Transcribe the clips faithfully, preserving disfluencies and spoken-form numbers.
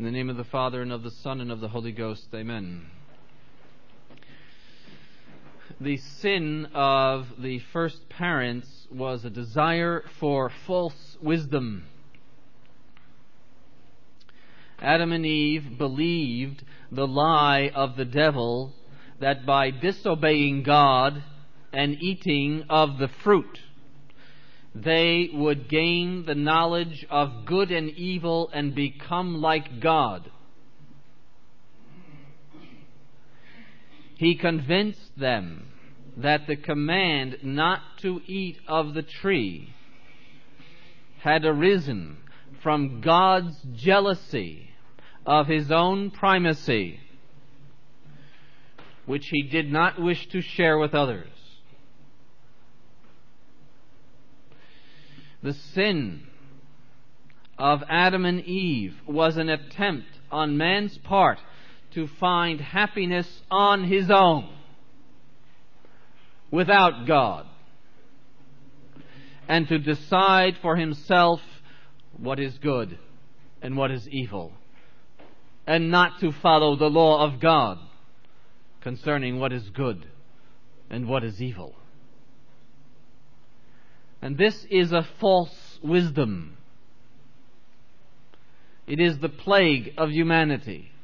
In the name of the Father, and of the Son, and of the Holy Ghost, amen. The sin of the first parents was a desire for false wisdom. Adam and Eve believed the lie of the devil that by disobeying God and eating of the fruit, they would gain the knowledge of good and evil and become like God. He convinced them that the command not to eat of the tree had arisen from God's jealousy of His own primacy, which He did not wish to share with others. The sin of Adam and Eve was an attempt on man's part to find happiness on his own, without God, and to decide for himself what is good and what is evil, and not to follow the law of God concerning what is good and what is evil. And this is a false wisdom. It is the plague of humanity.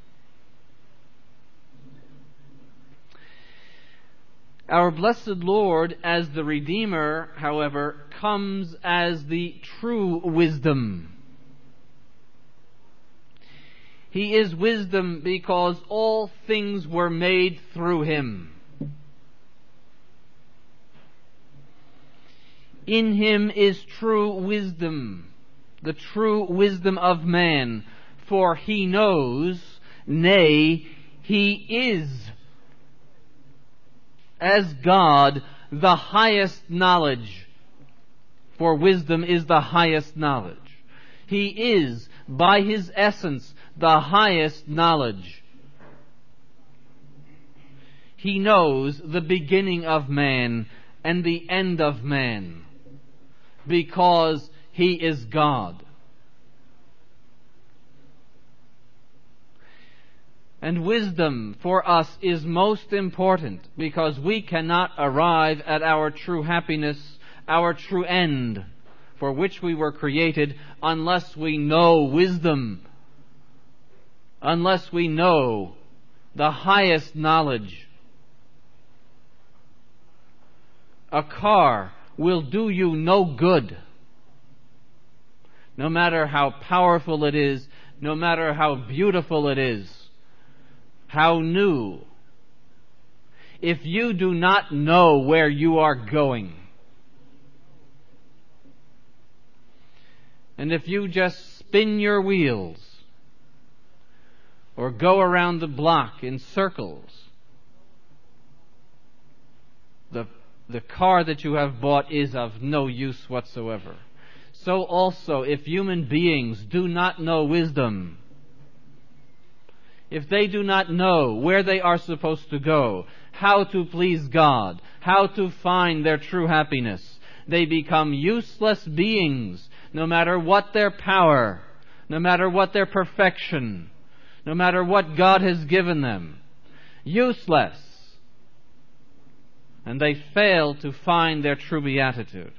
Our blessed Lord, as the Redeemer, however, comes as the true wisdom. He is wisdom because all things were made through Him. In Him is true wisdom, the true wisdom of man, for He knows, nay, He is, as God, the highest knowledge, for wisdom is the highest knowledge. He is, by His essence, the highest knowledge. He knows the beginning of man and the end of man, because He is God. And wisdom for us is most important because we cannot arrive at our true happiness, our true end, for which we were created, unless we know wisdom, unless we know the highest knowledge. A car will do you no good, no matter how powerful it is, no matter how beautiful it is, how new, if you do not know where you are going. And if you just spin your wheels or go around the block in circles, the The car that you have bought is of no use whatsoever. So also, if human beings do not know wisdom, if they do not know where they are supposed to go, how to please God, how to find their true happiness, they become useless beings, no matter what their power, no matter what their perfection, no matter what God has given them. Useless. And they fail to find their true beatitude.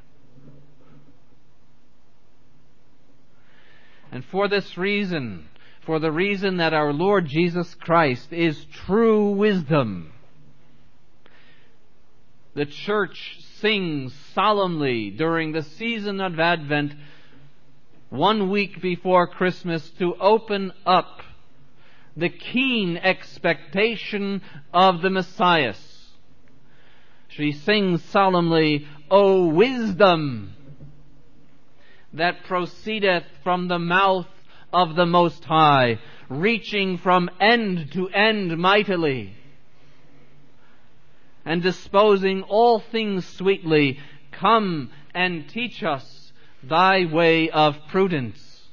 And for this reason, for the reason that our Lord Jesus Christ is true wisdom, the church sings solemnly during the season of Advent, one week before Christmas, to open up the keen expectation of the Messiah. She sings solemnly, O wisdom that proceedeth from the mouth of the Most High, reaching from end to end mightily, and disposing all things sweetly, come and teach us thy way of prudence.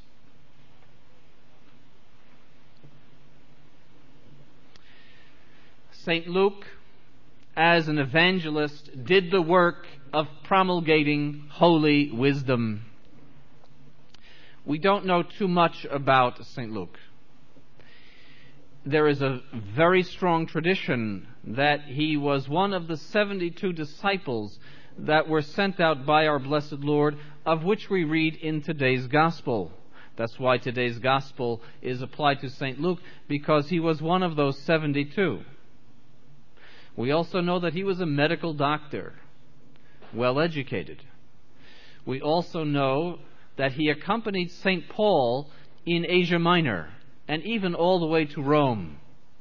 Saint Luke, as an evangelist, did the work of promulgating holy wisdom. We don't know too much about Saint Luke. there is a very strong tradition that he was one of the seventy-two disciples that were sent out by our blessed Lord, of which we read in today's Gospel. That's why today's Gospel is applied to Saint Luke, because he was one of those seventy-two. We also know that he was a medical doctor, well educated. We also know that he accompanied Saint Paul in Asia Minor, and even all the way to Rome.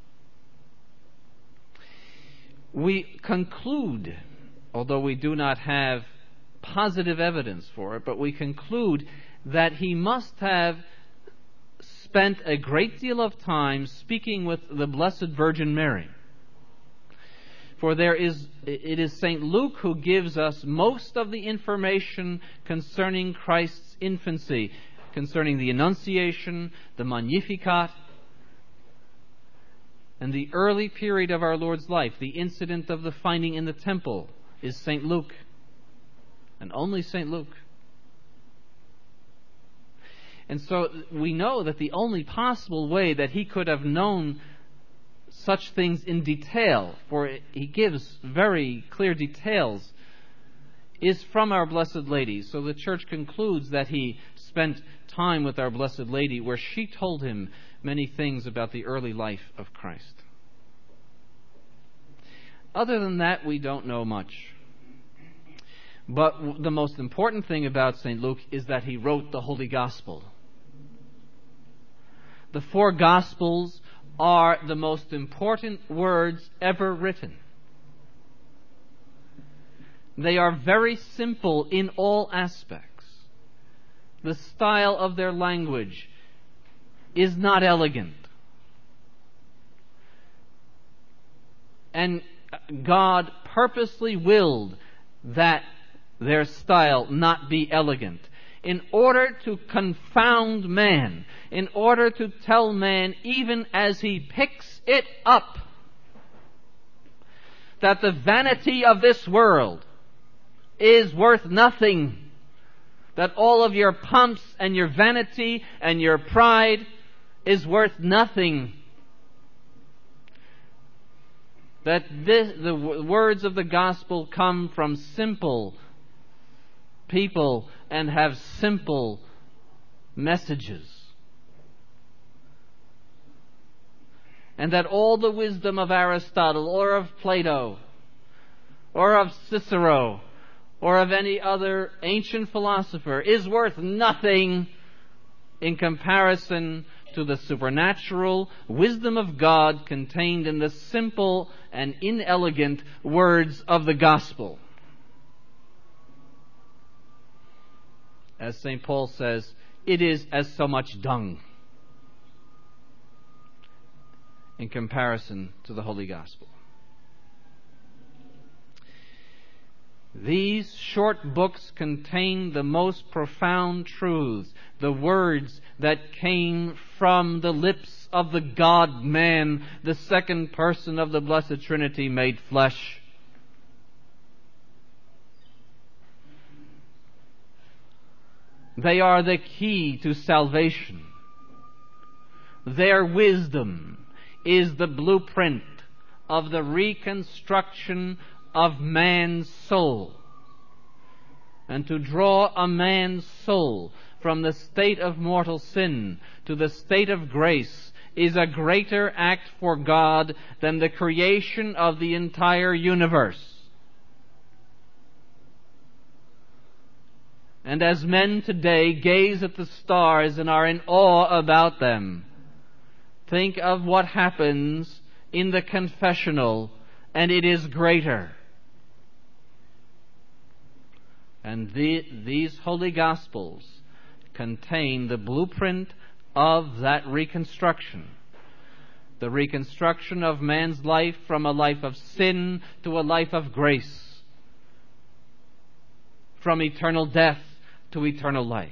We conclude, although we do not have positive evidence for it, but we conclude that he must have spent a great deal of time speaking with the Blessed Virgin Mary. For there is, it is Saint Luke who gives us most of the information concerning Christ's infancy, concerning the Annunciation, the Magnificat, and the early period of our Lord's life. The incident of the finding in the temple is Saint Luke, and only Saint Luke. And so we know that the only possible way that he could have known such things in detail, for he gives very clear details, is from our Blessed Lady. So the Church concludes that he spent time with our Blessed Lady, where she told him many things about the early life of Christ. Other than that, we don't know much. But the most important thing about Saint Luke is that he wrote the Holy Gospel. The four Gospels are the most important words ever written. They are very simple in all aspects. The style of their language is not elegant. And God purposely willed that their style not be elegant, in order to confound man, in order to tell man, even as he picks it up, that the vanity of this world is worth nothing, that all of your pomps and your vanity and your pride is worth nothing, that this, the words of the gospel come from simple people and have simple messages, and that all the wisdom of Aristotle or of Plato or of Cicero or of any other ancient philosopher is worth nothing in comparison to the supernatural wisdom of God contained in the simple and inelegant words of the gospel. As Saint Paul says, it is as so much dung in comparison to the Holy Gospel. These short books contain the most profound truths, the words that came from the lips of the God-man, the second person of the Blessed Trinity made flesh. They are the key to salvation. Their wisdom is the blueprint of the reconstruction of man's soul. And to draw a man's soul from the state of mortal sin to the state of grace is a greater act for God than the creation of the entire universe. And as men today gaze at the stars and are in awe about them, think of what happens in the confessional, and it is greater. And the, these Holy Gospels contain the blueprint of that reconstruction. The reconstruction of man's life from a life of sin to a life of grace. From eternal death to eternal life.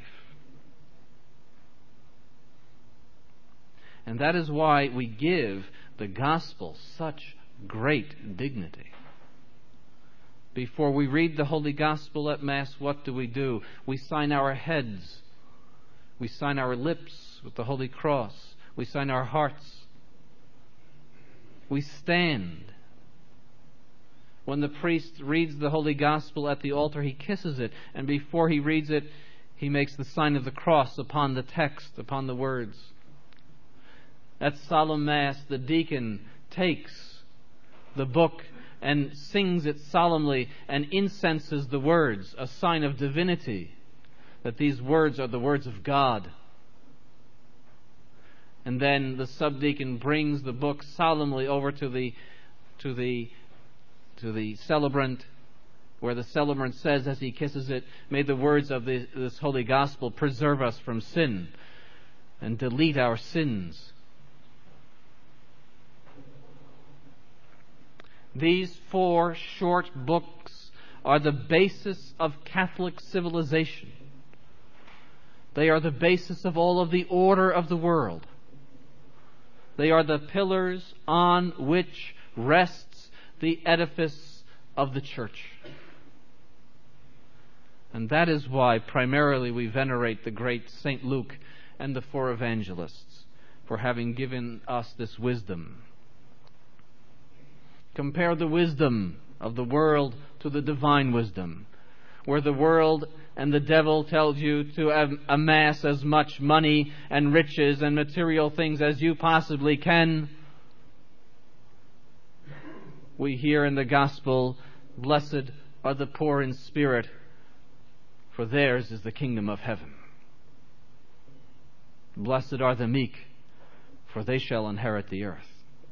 And that is why we give the Gospel such great dignity. Before we read the Holy Gospel at Mass, what do we do? We sign our heads. We sign our lips with the Holy Cross. We sign our hearts We stand. When the priest reads the Holy Gospel at the altar, he kisses it, and before he reads it, he makes the sign of the cross upon the text, upon the words. At solemn Mass, the deacon takes the book and sings it solemnly and incenses the words, a sign of divinity, that these words are the words of God. And then the subdeacon brings the book solemnly over to the to the to the celebrant, where the celebrant says as he kisses it, "May the words of this, this Holy Gospel preserve us from sin and delete our sins." These four short books are the basis of Catholic civilization. They are the basis of all of the order of the world. They are the pillars on which rests the edifice of the Church. And that is why primarily we venerate the great Saint Luke and the four evangelists for having given us this wisdom. Compare the wisdom of the world to the divine wisdom, where the world and the devil tells you to amass as much money and riches and material things as you possibly can. We hear in the Gospel, "Blessed are the poor in spirit, for theirs is the kingdom of heaven. Blessed are the meek, for they shall inherit the earth."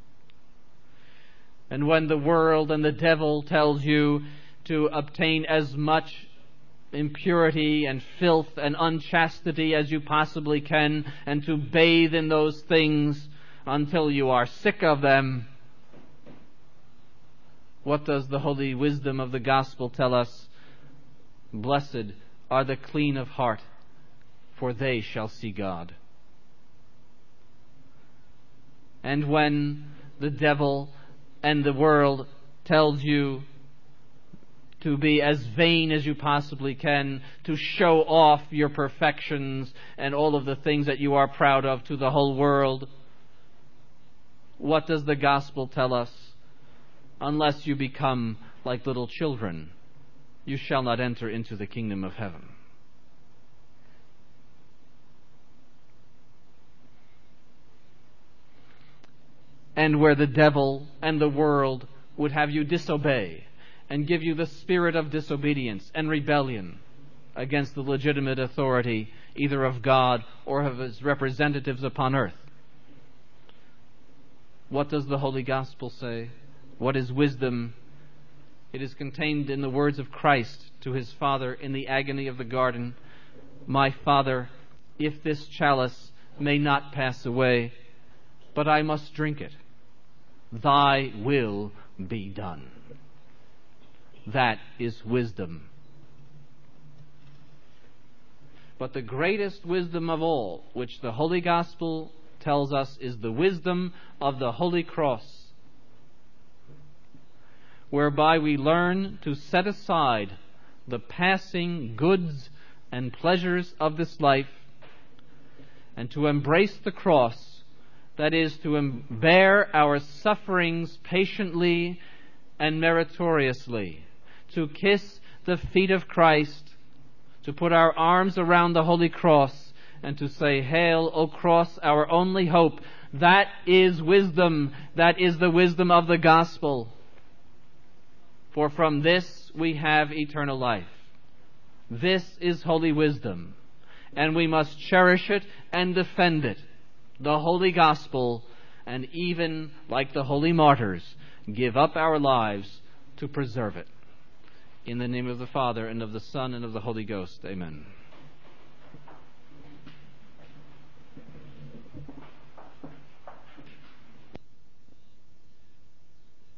And when the world and the devil tells you to obtain as much impurity and filth and unchastity as you possibly can, and to bathe in those things until you are sick of them, what does the holy wisdom of the gospel tell us? Blessed are the clean of heart, for they shall see God. And when the devil and the world tells you to be as vain as you possibly can, to show off your perfections and all of the things that you are proud of to the whole world, what does the gospel tell us? Unless you become like little children, you shall not enter into the kingdom of heaven. And where the devil and the world would have you disobey and give you the spirit of disobedience and rebellion against the legitimate authority either of God or of His representatives upon earth, what does the Holy Gospel say? What is wisdom? It is contained in the words of Christ to His Father in the agony of the garden. "My Father, if this chalice may not pass away, but I must drink it, Thy will be done." That is wisdom. But the greatest wisdom of all, which the Holy Gospel tells us, is the wisdom of the Holy Cross, whereby we learn to set aside the passing goods and pleasures of this life and to embrace the cross, that is, to bear our sufferings patiently and meritoriously, to kiss the feet of Christ, to put our arms around the Holy Cross, and to say, "Hail, O cross, our only hope." That is wisdom. That is the wisdom of the gospel. For from this we have eternal life. This is holy wisdom, and we must cherish it and defend it, the holy gospel, and even, like the holy martyrs, give up our lives to preserve it. In the name of the Father, and of the Son, and of the Holy Ghost. Amen.